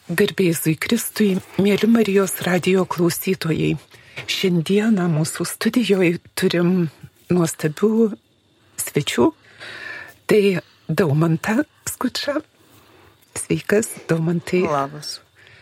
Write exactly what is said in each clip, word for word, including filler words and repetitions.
Garbė Jėzui Kristui, mėly Marijos radijo klausytojai. Šiandieną mūsų studijoje turim nuostabių svečių. Tai Daumantą Skučą. Sveikas, Daumantai. Labas.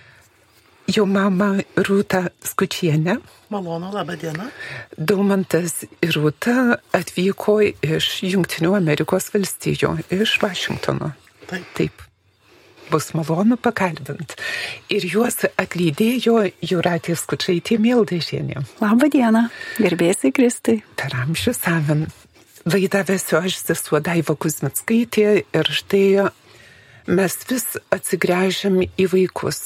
Jo mama Rūta Skučienė. Malonu, laba diena. Daumantas ir Rūta atvyko iš Jungtinių Amerikos valstijų, iš Vašingtono. Taip. Taip. Bus malonu pakalbint. Ir juos atlydėjo Jūratė Skučaitė Mieldažienė. Labą dieną, garbėsiai Kristai. Per amžius amen. Laidą vesiu aš, sesuo Daiva Kuzmickaitė, ir štai mes vis atsigręžiam į vaikus.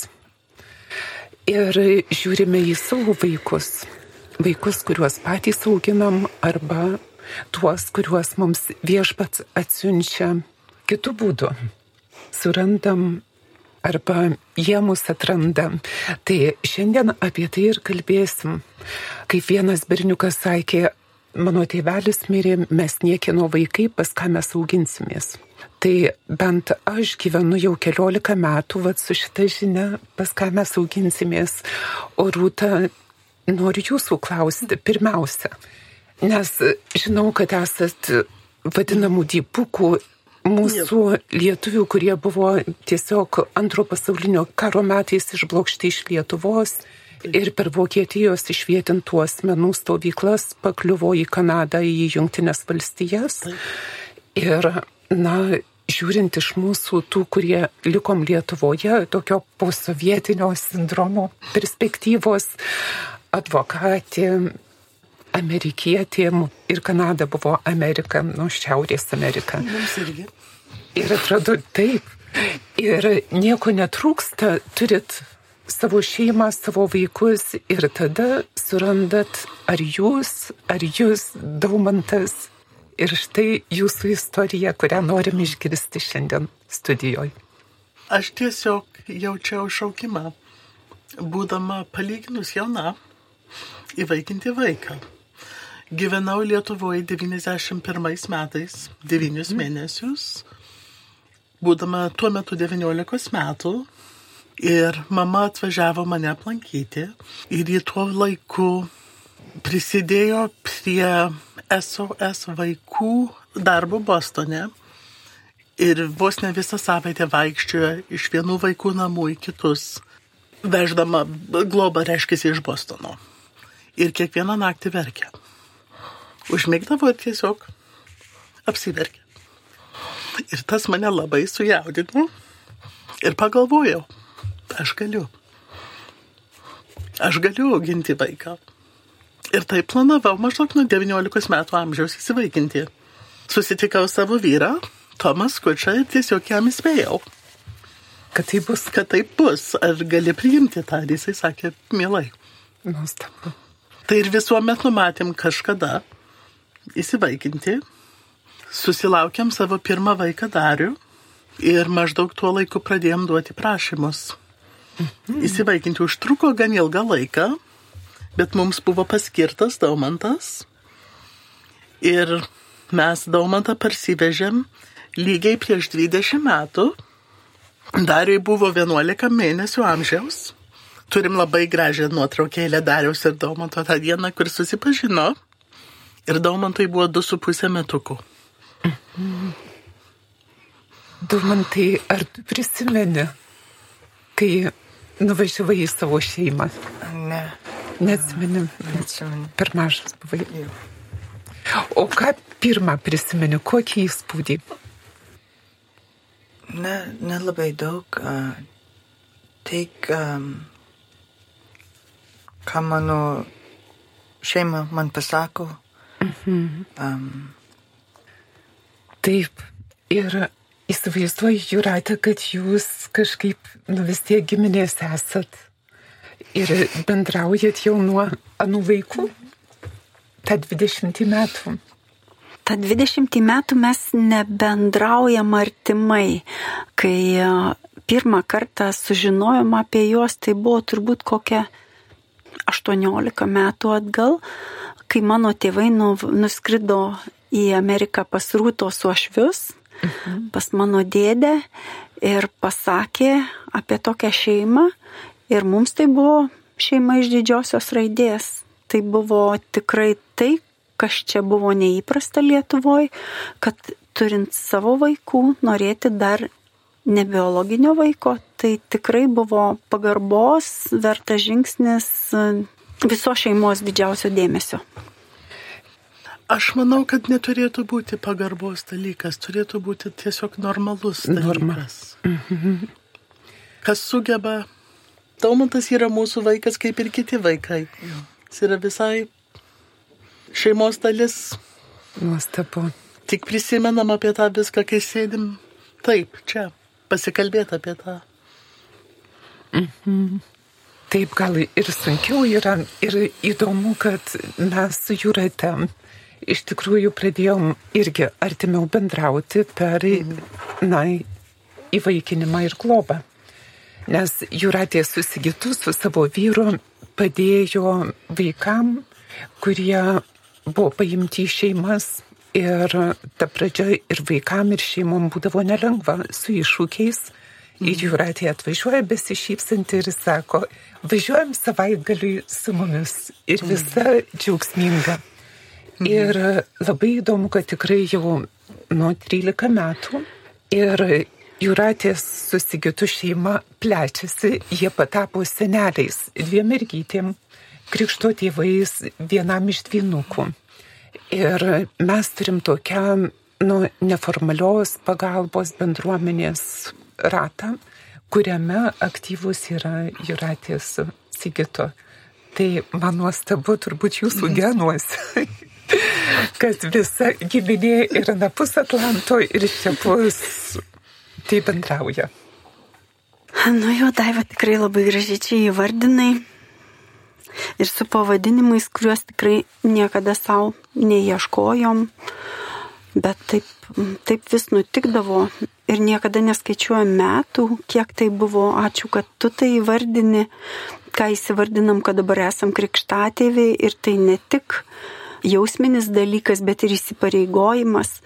Ir žiūrime į savo vaikus. Vaikus, kuriuos patys auginam, arba tuos, kuriuos mums Viešpats atsiunčia kitų būdų. Surandam arba jie mus atranda. Tai šiandien apie tai ir kalbėsim. Kaip vienas berniukas sakė, mano tėvelis mirė, mes niekieno vaikai, pas ką mes auginsimės. Tai bent aš gyvenu jau keliolika metų, vat su šita žinia, pas ką mes auginsimės. O Rūta, noriu jūsų klausti pirmiausia, nes žinau, kad esat vadinamų dipukų, mūsų lietuvių, kurie buvo tiesiog antro pasaulinio karo metais išblokšti iš Lietuvos ir per Vokietijos išvietintų asmenų stovyklas pakliuvo į Kanadą, į Jungtines valstijas. Ir, na, žiūrint iš mūsų tų, kurie likom Lietuvoje, tokio posovietinio sindromo perspektyvos, advokatė, amerikietė, ir Kanada buvo Amerika, nu, Šiaurės Amerika. Mums irgi. Ir atrodo taip. Ir nieko netrūksta, turit savo šeimą, savo vaikus, ir tada surandat, ar jūs, ar jūs, Daumantas. Ir štai jūsų istorija, kurią norim išgirsti šiandien studijoje. Aš tiesiog jaučiau šaukimą, būdama palyginus jauna, įvaikinti vaiką. Gyvenau Lietuvoje devyniasdešimt pirmais metais, devynius mėnesius, būdama tuo metu devyniolikos metų, ir mama atvažiavo mane aplankyti, ir į tuo laiku prisidėjo prie S O S vaikų darbo Bostone, ir vos ne visą savaitę vaikščiojo iš vienų vaikų namų į kitus, veždama globą, reiškiasi, iš Bostono. Ir kiekvieną naktį verkė. Užmigdavo ir tiesiog apsiverkė. Ir tas mane labai sujaudino. Ir pagalvojau, aš galiu. Aš galiu auginti vaiką. Ir tai planavau maždaug nuo devyniolikos metų amžiaus įsivaikinti. Susitikau savo vyrą, Tomą Skučą, ir tiesiog jam įspėjau. Kad tai bus. Kad tai bus. Ar gali priimti tą? Ir jisai sakė, mielai. Nuostabu. Tai ir visuomet numatėm kažkada įsivaikinti. Susilaukėm savo pirmą vaiką Darių ir maždaug tuo laiku pradėjom duoti prašymus. Mhm. Įsivaikinti užtruko gan ilgą laiką, bet mums buvo paskirtas Daumantas. Ir mes Daumantą parsivežėm lygiai prieš dvidešimt metų. Dariui buvo vienuolika mėnesių amžiaus. Turim labai gražią nuotraukėlę Dariaus ir Daumanto tą dieną, kur susipažino. Ir Daumantui buvo du su pusė metukų. Mhm. Daumantai, ar tu prisimeni, kai nuvažiavai į savo šeimą? Ne. Neatsimeni? Neatsimeni. Per mažas buvai. Jau. O ką pirmą prisimeni, kokį įspūdį? Ne, nelabai daug. Uh, tik, um, ką mano šeima man pasako. Mhm. Um, Taip, ir įsivaizduoju, Jūratė, kad jūs kažkaip, nu, vis tiek giminės esat ir bendraujat jau nuo anų laikų, tą dvidešimtį metų. Ta dvidešimtį metų mes nebendraujam artimai. Kai pirmą kartą sužinojom apie juos, tai buvo turbūt kokia aštuoniolika metų atgal, kai mano tėvai nu, nuskrido į Ameriką pas Rūtos uošvius, mhm. pas mano dėdę, ir pasakė apie tokią šeimą ir mums tai buvo šeima iš didžiosios raidės. Tai buvo tikrai tai, kas čia buvo neįprasta Lietuvoje, kad turint savo vaikų, norėti dar ne biologinio vaiko, tai tikrai buvo pagarbos, vertas žingsnis, viso šeimos didžiausio dėmesio. Aš manau, kad neturėtų būti pagarbos dalykas, turėtų būti tiesiog normalus dalykas. Mhm. Kas sugeba, Daumantas yra mūsų vaikas kaip ir kiti vaikai. Jis yra visai šeimos dalis. Nuostabu. Tik prisimenam apie tą viską, kai sėdim taip, čia, pasikalbėti apie tą. Mhm. Taip, gal ir sunkiau yra, ir įdomu, kad mes su Jūrate iš tikrųjų pradėjom irgi artimiau bendrauti per, na, įvaikinimą ir globą. Nes Jūratė su Sigitu, su savo vyru padėjo vaikam, kurie buvo paimti į šeimas. Ir ta pradžia ir vaikam, ir šeimom būdavo nelengva su iššūkiais. Ir Jūratė atvažiuoja besišypsanti ir sako, važiuojam savaitgaliui su mumis. Ir visa džiaugsminga. Ir labai įdomu, kad tikrai jau nuo trylika metų ir Jūratės su Sigitu šeima plečiasi, jie patapo seneliais, dviem mergytėm, krikšto tėvais, vienam iš dvynukų. Ir mes turim tokią, nu, neformalios pagalbos bendruomenės ratą, kuriame aktyvus yra Jūratės su Sigitu. Tai man nuostabu turbūt jūsų genuose, kad visa giminė yra napus Atlanto ir šiapus tai bendrauja. Nu jo, Daiva, tikrai labai gražiai čia įvardinai. Ir su pavadinimais, kuriuos tikrai niekada savo neieškojom, bet taip, taip vis nutikdavo ir niekada neskaičiuojam metų, kiek tai buvo. Ačiū, kad tu tai įvardini, ką įsivardinam, kad dabar esam krikštatėviai ir tai ne tik jausminis dalykas, bet ir įsipareigojimas.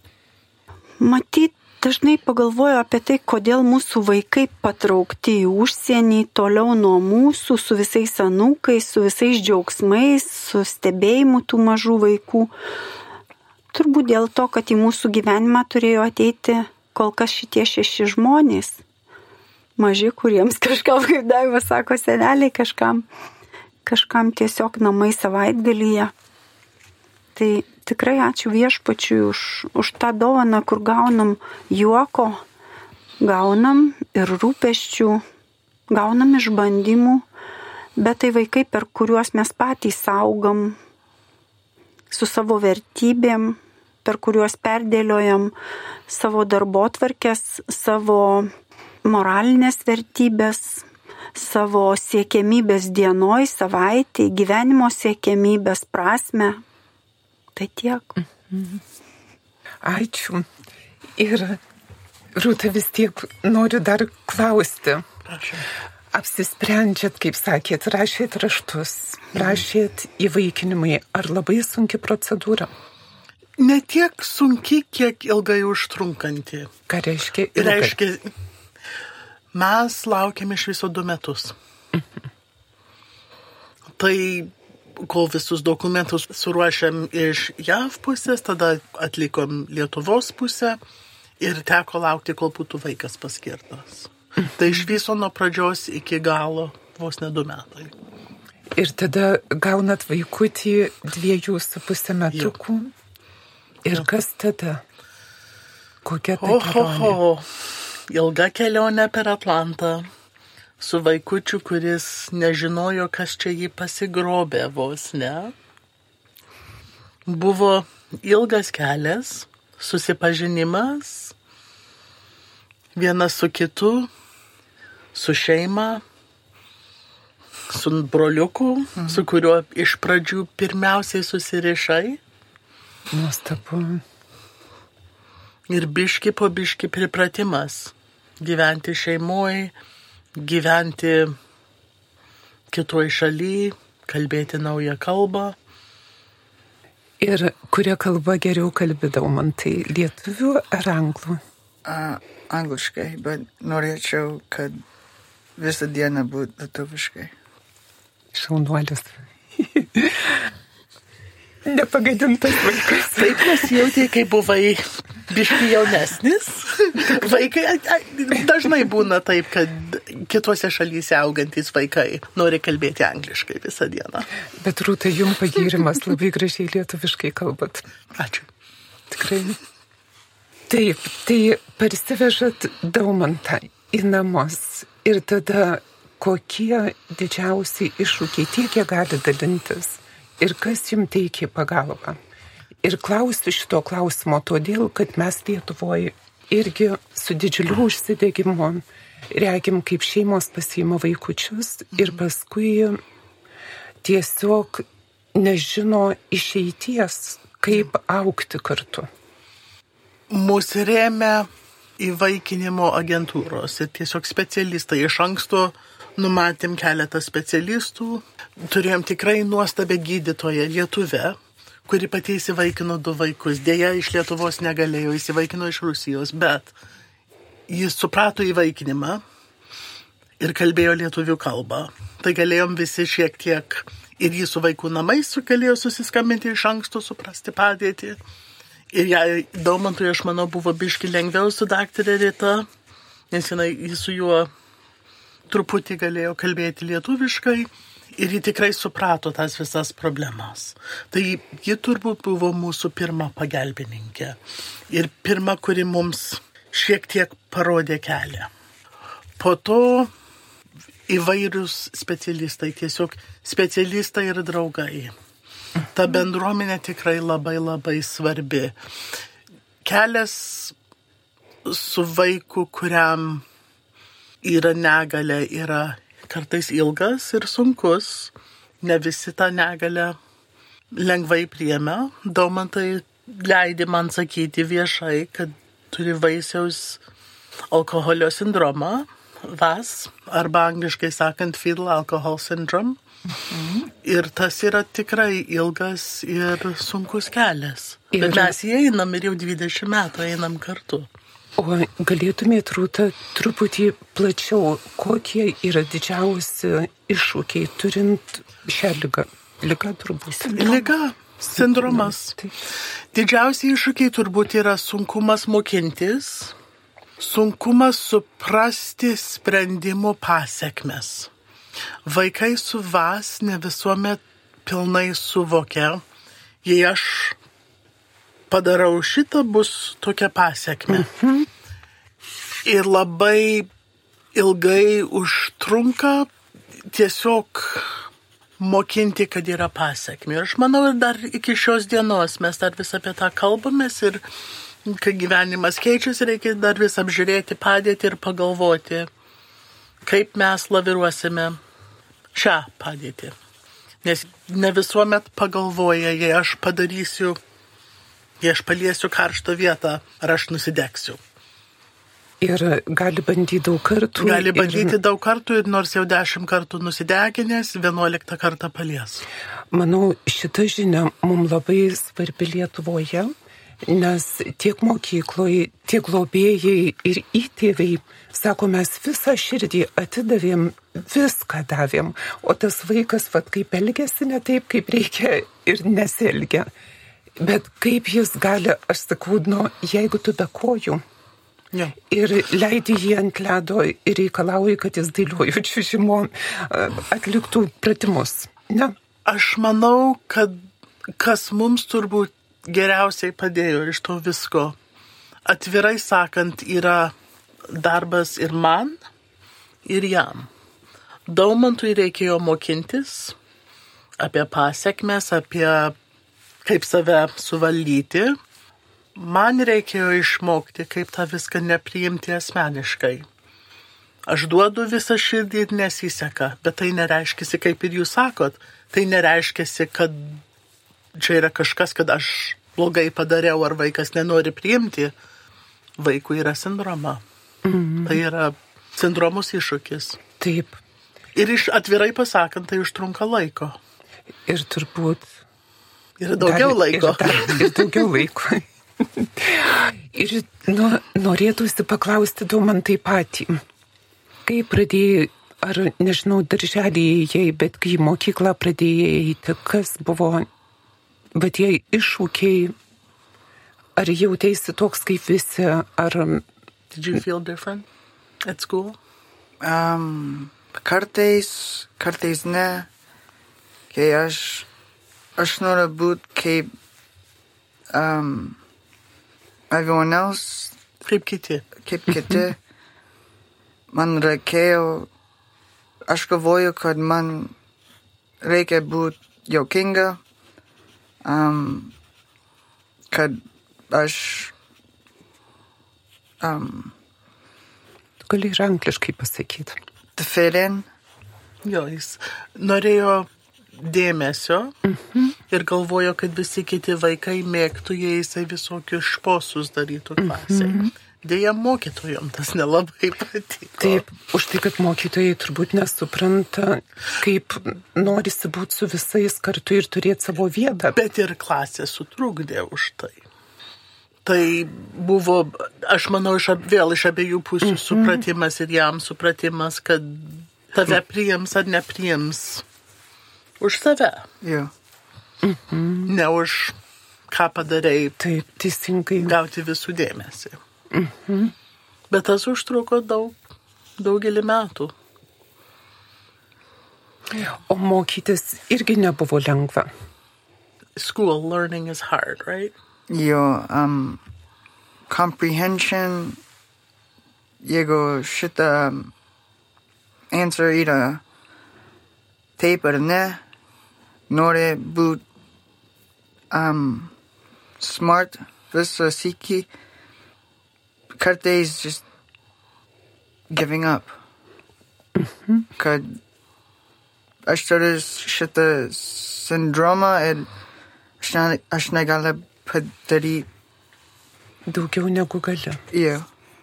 Matyt, dažnai pagalvoju apie tai, kodėl mūsų vaikai patraukti į užsienį, toliau nuo mūsų, su visais anūkais, su visais džiaugsmais, su stebėjimu tų mažų vaikų. Turbūt dėl to, kad į mūsų gyvenimą turėjo ateiti kol kas šitie šeši žmonės. Maži, kuriems kažkam, kaip Daiva sako, seneliai, kažkam, kažkam tiesiog namai savaitgalyje. Tai tikrai ačiū Viešpačiui už, už tą dovaną, kur gaunam juoko, gaunam ir rūpesčių, gaunam išbandymų, bet tai vaikai, per kuriuos mes patys augam su savo vertybėm, per kuriuos perdėliojam savo darbotvarkes, savo moralinės vertybės, savo siekiamybės dienoj, savaitėj, gyvenimo siekiamybės prasme. Tai tiek. Ačiū. Ir Rūta, vis tiek noriu dar klausti. Prašau. Apsisprendžiat, kaip sakėt, rašėt raštus, rašėt įvaikinimui. Ar labai sunki procedūra? Ne tiek sunki, kiek ilgai užtrunkanti. Ką reiškia ilgai? Reiškia, mes laukiam iš viso du metus. Tai kol visus dokumentus suruošiam iš J A V pusės, tada atlikom Lietuvos pusę ir teko laukti, kol būtų vaikas paskirtas. Tai iš viso nuo pradžios iki galo vos ne du metai. Ir tada gaunat vaikutį dviejų su pusę metukų. Ir jo. Kas tada? Kokia tai kelionė? Oho, ilga kelionė per Atlantą. Su vaikučiu, kuris nežinojo, kas čia jį pasigrobė vos, ne? Buvo ilgas kelias, susipažinimas, vienas su kitu, su šeima, su broliuku, mhm. su kuriuo iš pradžių pirmiausiai susirišai. Nuostabu. Ir biški po biški pripratimas. Gyventi šeimoje, gyventi kitoj šaly, kalbėti naują kalbą. Ir kuria kalba geriau kalbėdavo man, tai lietuvių ar anglų? A, angliškai, bet norėčiau, kad visą dieną būtų lietuviškai. Šaunuolis. Nepagadintas vaikas. Taip nesijautė, kai buvai biški jaunesnis. Vaikai dažnai būna taip, kad kitose šalyse augantys vaikai nori kalbėti angliškai visą dieną. Bet Rūta, jums pagyrimas, labai gražiai lietuviškai kalbat. Ačiū. Tikrai. Taip, tai parsivežat Daumantą į namus ir tada kokie didžiausiai iššūkiai tiek, kiek gali dalintis ir kas jums teikia pagalbą. Ir klausiu šito klausimo todėl, kad mes Lietuvoje irgi su didžiuliu užsidegimu regim, kaip šeimos pasiima vaikučius ir paskui tiesiog nežino išeities, kaip augti kartu. Mūsų rėmė įvaikinimo agentūros ir tiesiog specialistai. Iš anksto numatėm keletą specialistų. Turėjom tikrai nuostabę gydytoją Lietuvę, kuri pati įsivaikino du vaikus. Deja, iš Lietuvos negalėjo, įsivaikino iš Rusijos, bet jis suprato įvaikinimą ir kalbėjo lietuvių kalbą. Tai galėjom visi šiek tiek ir jį su vaikų namais galėjo susiskambinti iš anksto, suprasti padėtį. Ir jai, Daumantui, aš manau, buvo biški lengviau su daktarė Rita, nes jinai, jis su juo truputį galėjo kalbėti lietuviškai ir ji tikrai suprato tas visas problemas. Tai ji turbūt buvo mūsų pirma pagalbininkė ir pirma, kuri mums šiek tiek parodė kelią. Po to įvairius specialistai, tiesiog specialistai ir draugai. Ta bendruomenė tikrai labai labai svarbi. Kelias su vaiku, kuriam yra negalia, yra kartais ilgas ir sunkus. Ne visi tą negalę lengvai priėmė. Daumantai leidė man sakyti viešai, kad turi vaisiaus alkoholio sindromą, V A S, arba angliškai sakant fetal alcohol syndrome. Mhm. Ir tas yra tikrai ilgas ir sunkus kelias. Ir... Bet mes jį einam ir jau dvidešimt metų einam kartu. O galėtumėt, Rūta, truputį plačiau, kokie yra didžiausi iššūkiai turint šią ligą? Liga turbūt. Liga, sindromas. Didžiausi iššūkiai turbūt yra sunkumas mokintis, sunkumas suprasti sprendimo pasekmes. Vaikai su V A S ne visuomet pilnai suvokia, jei aš padarau šitą, bus tokia pasekmė. Mhm. Ir labai ilgai užtrunka tiesiog mokinti, kad yra pasekmė. Ir aš manau, ir dar iki šios dienos mes dar vis apie tą kalbamės ir kai gyvenimas keičiasi, reikia dar vis apžiūrėti padėtį ir pagalvoti, kaip mes laviruosime šią padėtį. Nes ne visuomet pagalvoja, jei aš padarysiu, jei aš paliesiu karštą vietą, ar aš nusidegsiu. Ir gali bandyti daug kartų. Gali bandyti ir... daug kartų ir nors jau dešimt kartų nusideginės, vienuoliktą kartą palies. Manau, šita žinia mums labai svarbi Lietuvoje, nes tiek mokykloje, tiek globėjai ir įtėviai, sako, mes visą širdį atidavėm, viską davėm, o tas vaikas, vat, kaip elgėsi ne taip, kaip reikia ir nesielgia. Bet kaip jis gali, aš sakau, nu, jeigu tu be kojų, ja. Ir leidi jį ant ledo ir reikalauji, kad jis dailiuoju čiužimo atliktų pratimus. Ne? Aš manau, kad kas mums turbūt geriausiai padėjo iš to visko, atvirai sakant, yra darbas ir man, ir jam. Daumantui reikėjo mokintis apie pasekmes, apie kaip save suvaldyti. Man reikėjo išmokti, kaip tą viską nepriimti asmeniškai. Aš duodu visą širdį ir nesiseka, bet tai nereiškia, kaip ir jūs sakot, tai nereiškia, kad čia yra kažkas, kad aš blogai padariau ar vaikas nenori priimti. Vaikų yra sindroma. Mm-hmm. Tai yra sindromus iššūkis. Taip. Ir iš atvirai pasakant, tai užtrunka laiko. Ir turbūt... Ir daugiau dar, laiko. Ir, dar, ir daugiau laiko. Ir nu, norėtųsi paklausti du man taip patį. Kai pradėjai, ar nežinau, darželį ėjai, bet kai į mokyklą pradėjai eiti, kas buvo, bet jie iššūkiai, ar jautėsi toks kaip visi, ar... Did you feel different at school? Um, kartais, kartais ne. Kai aš, aš noriu būti kaip um, everyone else. Kaip kiti. Kaip kiti. Man reikėjo, aš galvoju, kad man reikia būti juokinga, um, kad aš um, gali ir angliškai pasakyti. To fit in. Jo, jis norėjo dėmesio mhm. ir galvojo, kad visi kiti vaikai mėgtų, jei jisai visokius šposus darytų klasėje. Mhm. Dėja, mokytojom tas nelabai patiko. Taip, už tai, kad mokytojai turbūt nesupranta, kaip norisi būti su visais kartu ir turėti savo vietą. Bet ir klasė sutrukdė už tai. Tai buvo, aš manau, iš, vėl iš abiejų pusių mm-hmm. supratimas ir jam supratimas, kad tave priims ar nepriims už save. Yeah. Mm-hmm. Ne už ką padarai. Taip, teisingai. Gauti visų dėmesį. Mm-hmm. Bet tas užtruko daug, daugelį metų. O mokytis irgi nebuvo lengva. School learning is hard, right? Jo, um, comprehension, jeigu šitą answer yra taip ar ne, nori būt um, smart visą sykį, kartais just giving up. Mm-hmm. Kad aš turiu šitą sindromą ir aš, ne, aš negaliu padaryti daugiau negu gali. Yeah.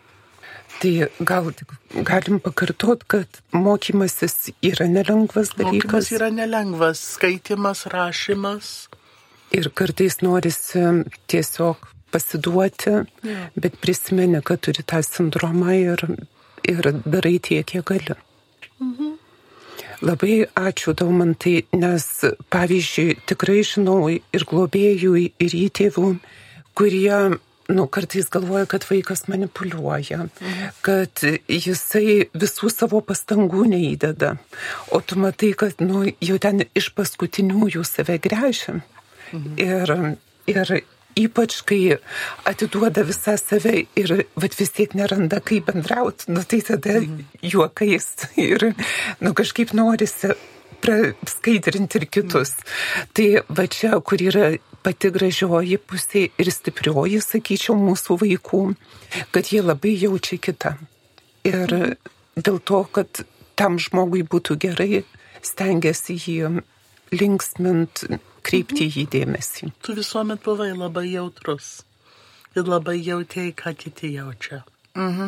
Tai gal galim pakartot, kad mokymasis yra nelengvas dalykas. Mokymas yra nelengvas, skaitimas, rašymas. Ir kartais norisi tiesiog pasiduoti, yeah. bet prisimeni, kad turi tą sindromą ir, ir darai tiek, kiek gali. Mhm. Labai ačiū Daumantai, nes pavyzdžiui, tikrai žinau ir globėjų, ir įtėvų, kurie, nu, kartais galvoja, kad vaikas manipuliuoja, mhm. kad jisai visų savo pastangų neįdeda, o tu matai, kad, nu, jau ten iš paskutiniųjų save gręžia. Mhm. Ir, ir ypač, kai atiduoda visą save ir vat vis tiek neranda, kaip bendrauti, nu tai tada mhm. juokais ir nu, kažkaip norisi praskaidrinti ir kitus. Mhm. Tai va čia, kur yra pati gražioji pusė ir stiprioji, sakyčiau, mūsų vaikų, kad jie labai jaučia kitą. Ir mhm. dėl to, kad tam žmogui būtų gerai, stengiasi jį linksmint, kreipti jį dėmesį. Tu visuomet buvai labai jautrus ir labai jautėjai, ką kiti jaučia. Mhm.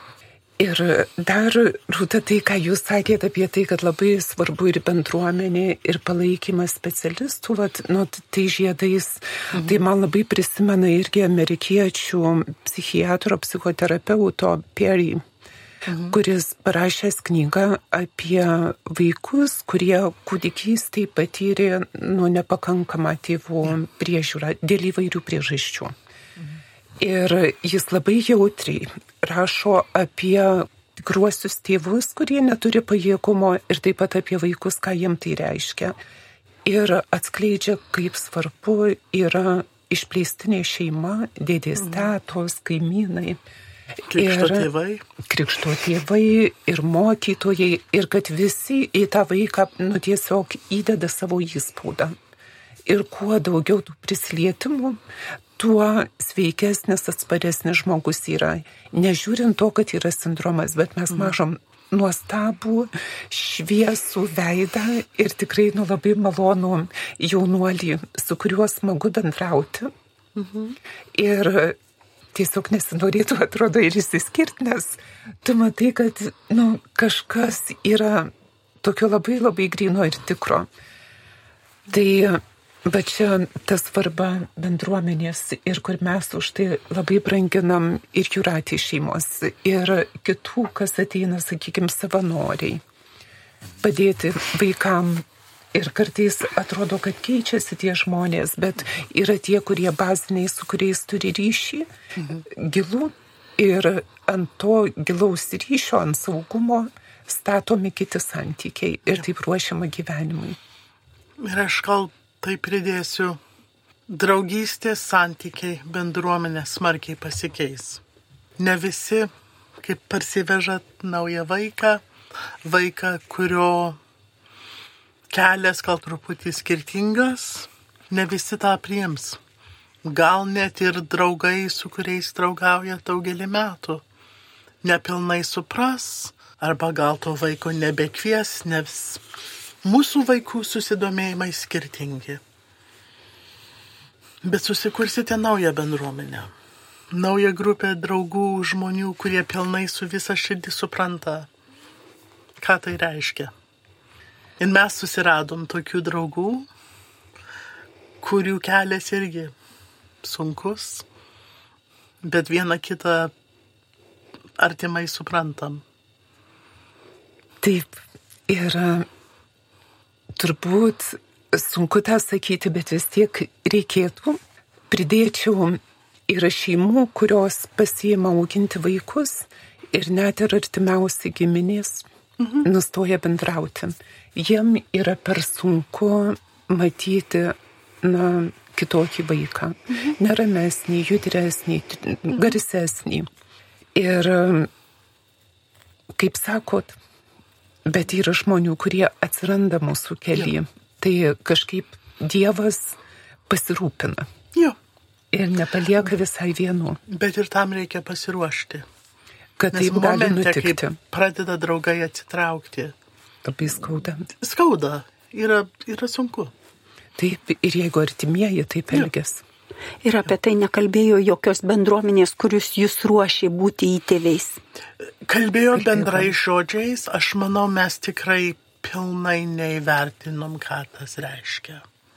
Ir dar, Rūta, tai, ką jūs sakėte apie tai, kad labai svarbu ir bendruomenė, ir palaikymas specialistų, vat, nu, tai žiedais, mhm. tai man labai prisimena irgi amerikiečių psichiatro, psichoterapeuto Perry, mhm. kuris parašęs knygą apie vaikus, kurie kūdikystėje patyrė nu, nepakankamą tėvų priežiūrą dėl įvairių priežasčių. Mhm. Ir jis labai jautriai rašo apie tikruosius tėvus, kurie neturi pajėgumo ir taip pat apie vaikus, ką jiem tai reiškia. Ir atskleidžia, kaip svarbu yra išplėstinė šeima, dėdės tetos, kaimynai. Krikšto tėvai. Krikšto tėvai ir mokytojai, ir kad visi į tą vaiką nu, tiesiog įdeda savo įspaudą. Ir kuo daugiau tų prisilietimų, tuo sveikesnis, atsparesnis žmogus yra. Nežiūrint to, kad yra sindromas, bet mes mažom nuostabų, šviesų veidą ir tikrai nu, labai malonų jaunuolį, su kuriuo smagu bendrauti. Mhm. Ir tiesiog nesinorėtų, atrodo, ir įsiskirti, nes tu matai, kad nu, kažkas yra tokio labai labai gryno ir tikro. Tai Bet čia ta svarba bendruomenės ir kur mes už tai labai branginam ir Jūratį šeimos, ir kitų, kas ateina, sakykime, savanoriai. Padėti vaikam. Ir kartais atrodo, kad keičiasi tie žmonės, bet yra tie, kurie baziniai, su kuriais turi ryšį, mhm. gilų, ir ant to gilaus ryšio, ant saugumo statomi kiti santykiai ir taip ruošiama gyvenimui. Ir aš gal tai pridėsiu, draugystės santykiai bendruomenės smarkiai pasikeis. Ne visi, kaip parsivežat naują vaiką, vaiką, kurio kelias gal truputį skirtingas, ne visi tą priims. Gal net ir draugai, su kuriais draugauja daugelį metų, nepilnai supras, arba gal to vaiko nebekvies, nes mūsų vaikų susidomėjimai skirtingi. Bet susikursite naują bendruomenę, naują grupę draugų, žmonių, kurie pilnai su visa širdį supranta, ką tai reiškia. Ir mes susiradom tokių draugų, kurių kelias irgi sunkus, bet vieną kitą artimai suprantam. Taip, ir turbūt sunku tą sakyti, bet vis tiek reikėtų. Pridėčiau yra šeimų, kurios pasiima auginti vaikus ir net ir artimiausi giminės mhm. nustoja bendrauti. Jiem yra per sunku matyti, na, kitokį vaiką. Mhm. Neramesnį, judresnį, mhm. garsesnį. Ir, kaip sakot, bet yra žmonių, kurie atsiranda mūsų kelyje. Tai kažkaip Dievas pasirūpina. Jo. Ir nepalieka visai vienu. Bet ir tam reikia pasiruošti. Kad taip gali nutikti. Kai pradeda draugai atsitraukti. Labai skauda. Skauda. Yra, yra sunku. Taip, ir jeigu artimieji taip elgias. Ir apie tai nekalbėjo jokios bendruomenės, kurius jūs ruošė būti įtėviais. Kalbėjo bendrai žodžiais, aš manau, mes tikrai pilnai neįvertinom, ką tas reiškia.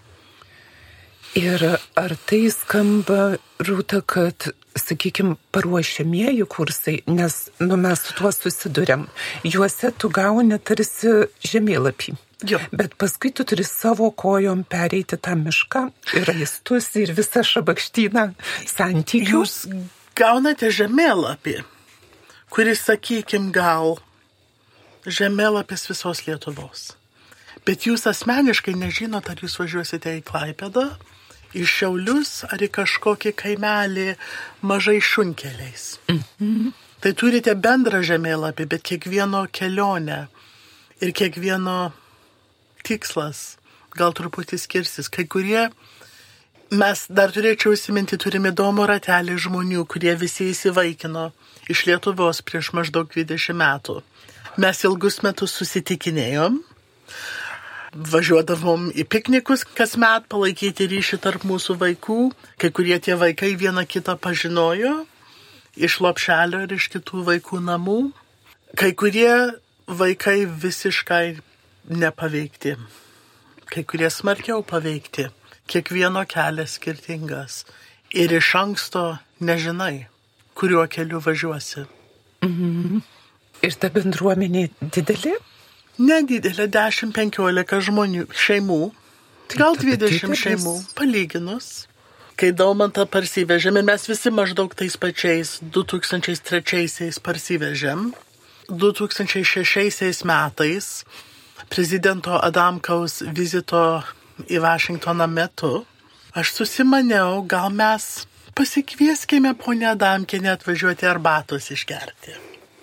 Ir ar tai skamba, Rūta, kad, sakykime, paruošiamieji kursai, nes nu, mes su tuo susidurėm, juose tu gauni tarsi žemėlapį. Jo. Bet paskui tu turi savo kojom pereiti tą mišką ir raistus ir visą šabakštyną santykių. Jūs gaunate žemėlapį, kuris, sakykim, gal žemėlapis visos Lietuvos. Bet jūs asmeniškai nežinot, ar jūs važiuosite į Klaipėdą, į Šiaulius ar į kažkokį kaimelį mažai šunkeliais. Mm-hmm. Tai turite bendrą žemėlapį, bet kiekvieno kelionę ir kiekvieno tikslas gal truputį skirsis. Kai kurie, mes dar turėčiau įsiminti, turime įdomų ratelį žmonių, kurie visi įsivaikino iš Lietuvos prieš maždaug dvidešimt metų. Mes ilgus metus susitikinėjom, važiuodavom į piknikus kasmet palaikyti ryšį tarp mūsų vaikų. Kai kurie tie vaikai vieną kitą pažinojo iš lopšelio ir iš kitų vaikų namų. Kai kurie vaikai visiškai nepaveikti. Kai kurie smarkiau paveikti. Kiekvieno kelias skirtingas. Ir iš anksto nežinai, kuriuo keliu važiuosi. Mhm. Ir ta bendruomenė didelė? Nedidelė, dešimt penkiolika žmonių, šeimų, gal dvidešimt šeimų, palyginus. Kai Daumantą parsivežėm, ir mes visi maždaug tais pačiais du tūkstančiai trečiaisiais parsivežėm, du tūkstančiai šeštaisiais metais prezidento Adamkaus vizito į Vašingtoną metu, aš susimaniau, gal mes pasikvieskime ponę Adamkienę atvažiuoti arbatos išgerti.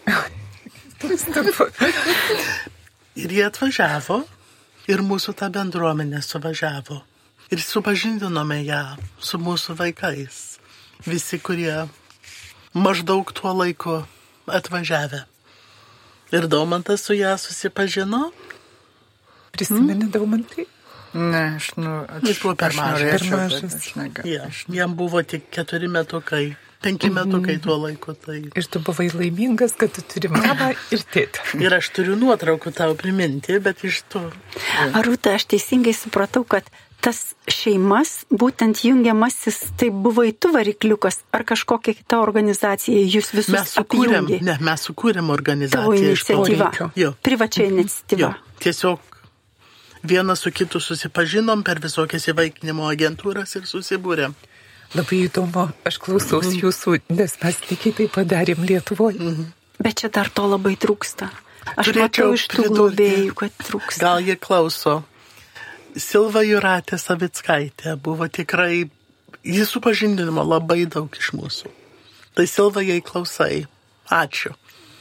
Ir jie atvažiavo, ir mūsų ta bendruomenė suvažiavo. Ir supažindinome ją su mūsų vaikais. Visi, kurie maždaug tuo laiku atvažiavę. Ir Daumantas su ją susipažino. Prisimeni hmm? Daumantai? Ne, aš, nu, aš, Jis buvo per mažas. Per mažas. Aš nega, ja, aš... Jam buvo tik keturi metukai. Penki metukai tuo laiku. Tai... Ir tu buvai laimingas, kad tu turi mamą ir tėtą. Ir aš turiu nuotraukų tau priminti, bet iš to... Ar Rūta, aš teisingai supratau, kad tas šeimas, būtent jungiamasis, tai buvai tu varikliukas ar kažkokia kita organizacija, jūs visus mes sukūrėm, apjungė? Ne, mes sukūrėm organizaciją. Tavo iniciatyva, jo. Privačia iniciatyva. Jo. Tiesiog vienas su kitu susipažinom per visokias įvaikinimo agentūras ir susibūrėm. Labai įdomu, aš klausaus jūsų, nes mes lygiai tai padarėm Lietuvoje. Mhm. Bet čia dar to labai trūksta. Aš Turėčiau matau iš tų globėjų, kad trūksta. Gal jie klauso. Silva Juratė Savickaitė buvo tikrai, jis supažindino labai daug iš mūsų. Tai Silva, jei klausai, ačiū.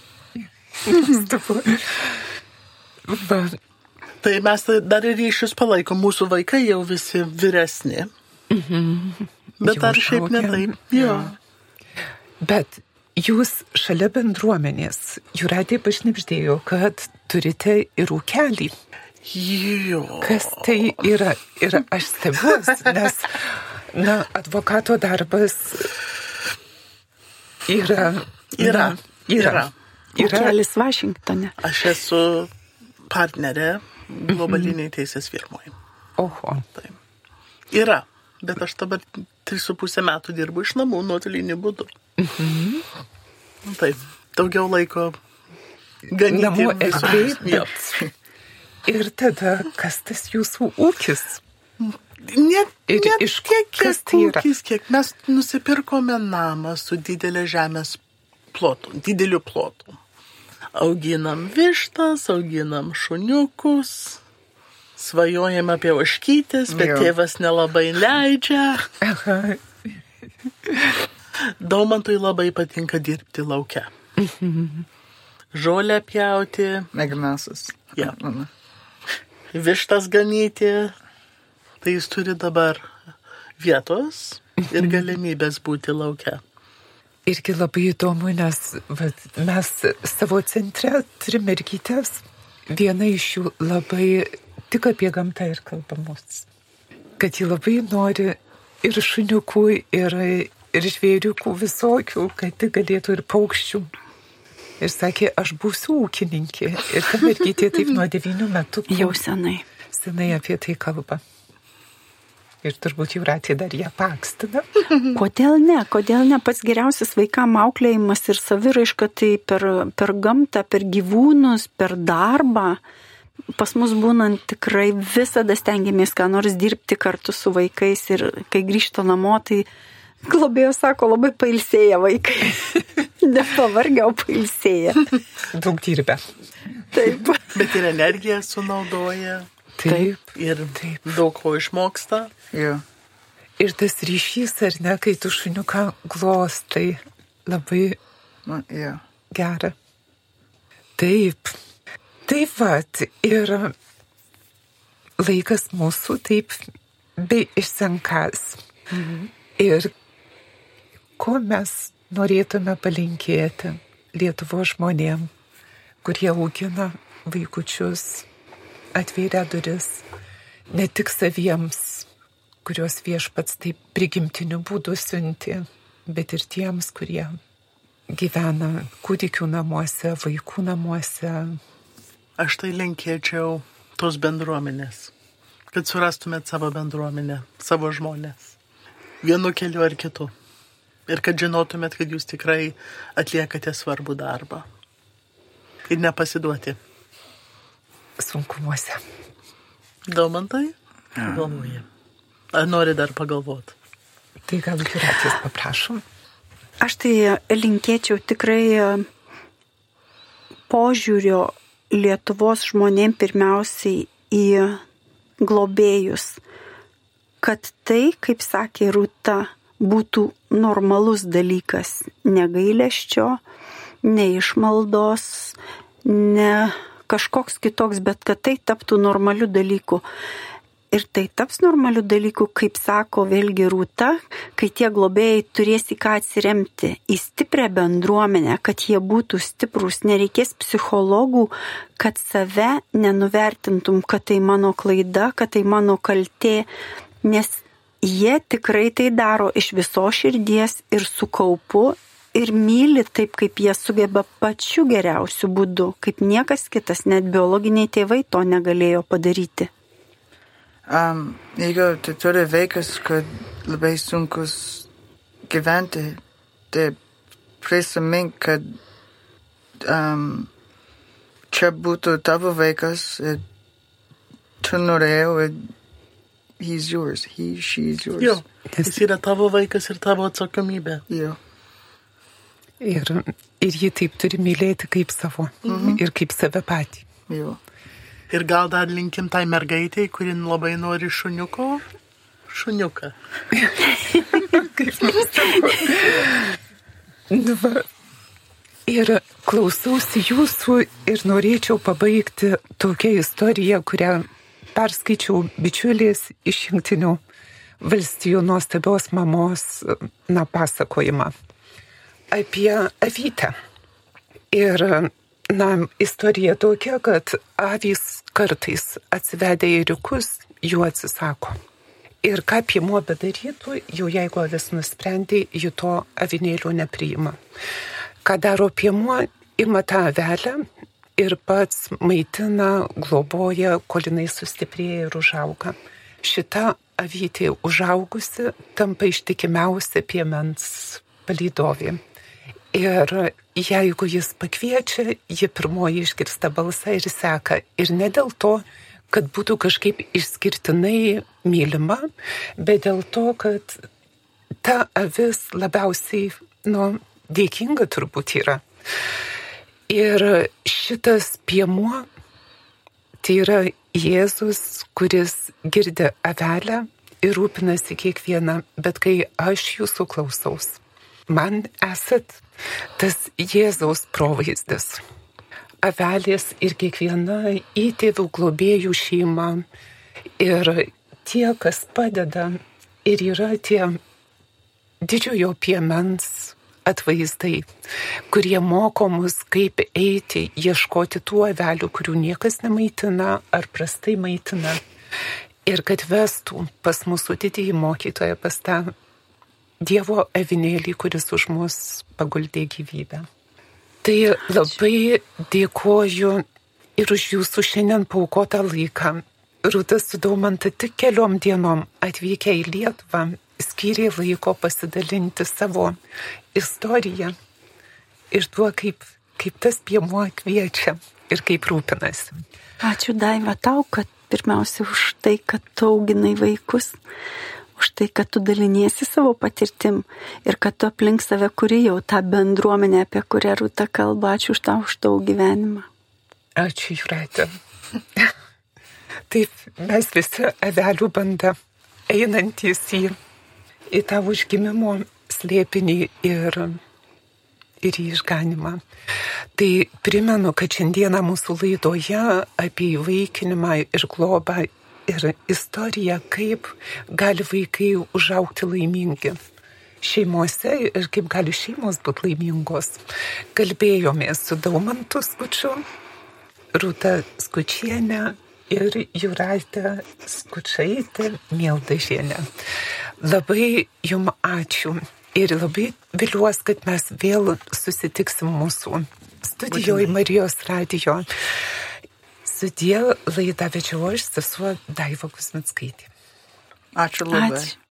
Va. Tai mes dar ir ryšius palaikom, mūsų vaikai jau visi vyresni. Mhm. Bet Jau ar šiaip ne šaukia. taip? Jo. Bet jūs šalia bendruomenės, Jūratė pašnibždėjo, kad turite ir ūkelį. Jo. Kas tai yra? Ir aš stebiuosi, nes, na, advokato darbas yra. Yra. Na, yra. Yra. Ūkelis Vašingtone. Aš esu partnerė globaliniai teisės firmoje. Oho. Taip. Yra. Bet aš dabar tris su pusę metų dirbu iš namų nuotoliniu būdu. Mhm. Taip. Daugiau laiko ganyti. Namų visus. erdvėj, Jo. bet. Ir tada, kas tas jūsų ūkis? Net, Ir net iš kiek, kas kiek tai yra? ūkis, kiek mes nusipirkome namą su didelė žemės plotu, dideliu plotu. Auginam vištas, auginam šuniukus, svajojam apie ožkytės, bet Jo. tėvas nelabai leidžia. Aha. Daumantui labai patinka dirbti lauke. Žolę pjauti, Mėgamiausias. Jo. Mano. vištas ganyti. Tai jis turi dabar vietos ir galimybės būti lauke. Irgi labai įdomu, nes vat, mes savo centre turime mergytės. Viena iš jų labai tik apie gamtą ir kalbamos. Kad ji labai nori ir šuniukų, ir, ir žvėriukų visokių, kad tik galėtų ir paukščių. Ir sakė, aš būsiu ūkininkė. Ir ta mergytė taip nuo devynių metų. Jau senai. Senai apie tai kalba. Ir turbūt Jūratė dar ją pakstina. Kodėl ne? Kodėl ne? Pats geriausias vaikam auklėjimas ir saviraiška tai per, per gamtą, per gyvūnus, per darbą. Pas mus būnant tikrai visada stengiamės ką nors dirbti kartu su vaikais ir kai grįžta namo, tai globėjos sako, labai pailsėję vaikai. Nepavargę, o pailsėję. Daug dirbę. Taip. Bet ir energiją sunaudoja. Taip. Ir Taip. daug ko išmoksta. Jo. Ir tas ryšys, ar ne, kai tu šuniuką glostai, labai Man, jo. gera. Taip. Taip vat. Ir laikas mūsų taip bei išsenkas. Mhm. Ir ko mes norėtume palinkėti Lietuvos žmonėm, kurie augina vaikučius, atvėrė duris, ne tik saviems, kuriuos Viešpats taip prigimtiniu būdu siunti, bet ir tiems, kurie gyvena kūdikių namuose, vaikų namuose. Aš tai linkėčiau tos bendruomenės, kad surastumėt savo bendruomenę, savo žmonės, vienu keliu ar kitu. Ir kad žinotumėt, kad jūs tikrai atliekate svarbų darbą. Ir nepasiduoti. Sunkumuose. Daumantai? Galvoja. Ar nori dar pagalvoti? Tai gal Jūratės paprašom. Aš tai linkėčiau tikrai požiūrio Lietuvos žmonėm pirmiausiai į globėjus, kad tai, kaip sakė Rūta, būtų normalus dalykas, negailesčio, ne išmaldos, ne kažkoks kitoks, bet kad tai taptų normaliu dalyku. Ir tai taps normaliu dalyku, kaip sako vėlgi Rūta, kai tie globėjai turės į ką atsiremti, į stiprią bendruomenę, kad jie būtų stiprus, nereikės psichologų, kad save nenuvertintum, kad tai mano klaida, kad tai mano kaltė, nes jie tikrai tai daro iš viso širdies ir su kaupu ir myli taip, kaip jie sugeba pačiu geriausiu būdu, kaip niekas kitas, net biologiniai tėvai to negalėjo padaryti. Um, jeigu tu turi vaikas, kad labai sunkus gyventi, tai prisimink, kad um, čia būtų tavo vaikas ir tu norėjau ir he's yours, he, she's yours. Jo, jis yra tavo vaikas ir tavo atsakomybė. Jo. Ir, ir jį taip turi mylėti kaip savo mhm. ir kaip save patį. Jo. Ir gal dar linkim tai mergaitei, kuri labai nori šuniuko, šuniuką. Ir klausausi jūsų ir norėčiau pabaigti tokią istoriją, kurią perskaičiau bičiulės iš Jungtinių valstijų nuostabios mamos na, pasakojimą apie avytę. Ir na, istorija tokia, kad avys kartais atsivedę ėriukus jų atsisako. Ir ką piemuo bedarytų, jau jeigu avis nusprendė, jų to avinėlio nepriima. Ką daro piemuo, ima tą avelę ir pats maitina, globoja, kol jinai sustiprėja ir užauga. Šita avytė užaugusi tampa ištikimiausia piemens palydovė. Ir jeigu jis pakviečia, ji pirmoji išgirsta balsą ir seka. Ir ne dėl to, kad būtų kažkaip išskirtinai mylima, bet dėl to, kad ta avis labiausiai, nu, dėkinga turbūt yra. Ir šitas piemuo, tai yra Jėzus, kuris girdi avelę ir rūpinasi kiekvieną, bet kai aš jūsų klausaus, man esat tas Jėzaus provaizdis. Avelės ir kiekviena įtėvių globėjų šeima ir tie, kas padeda ir yra tie didžiojo piemens atvaizdai, kurie moko mus, kaip eiti, ieškoti tų avelių, kurių niekas nemaitina ar prastai maitina. Ir kad vestų pas mūsų didįjį mokytoją, pas tą Dievo avinėlį, kuris už mus paguldė gyvybę. Tai labai dėkoju ir už jūsų šiandien paaukotą laiką. Rūta su Daumanta tik keliom dienom atvykę į Lietuvą skyrė laiko pasidalinti savo istoriją ir tuo, kaip, kaip tas piemuo kviečia ir kaip rūpinasi. Ačiū Daiva tau, kad pirmiausia už tai, kad tu auginai vaikus, už tai, kad tu daliniesi savo patirtim ir kad tu aplink save kuri jau tą bendruomenę, apie kurią Rūta kalba. Ačiū už tau, už tavo gyvenimą. Ačiū, Jūratė. Taip, mes visi avelių banda, einantys į, į tą užgimimo slėpinį ir, ir į išganimą. Tai primenu, kad šiandieną mūsų laidoje apie įvaikinimą ir globą ir istorija, kaip gali vaikai užaugti laimingi šeimose ir kaip gali šeimos būti laimingos. Kalbėjomės su Daumantu Skučiu, Rūta Skučienė ir Jūratė Skučaitė Mieldažienė. Labai jums ačiū ir labai viliuosi, kad mes vėl susitiksim mūsų studijoje Marijos radijo. Sudie laidą vedžiau aš, sesuo Daiva Kuzmickaitė. Ačiū labai. Ačiū.